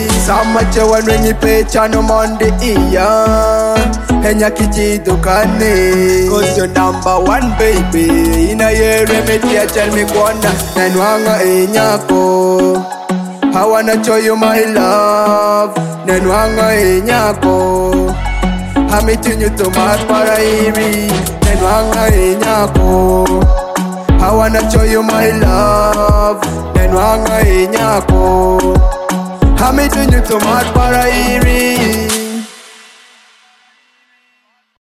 Samache wenye pecha no monde iya Henya kijidukane Cause you're number one baby Ina ye remedy ya tell me kwana Nenwanga enyako I wanna show you my love Nenwanga enyako I'm meeting you to my parairi Nenwanga enyako I wanna show you my love Nenwanga enyako I'm meeting you to my parairi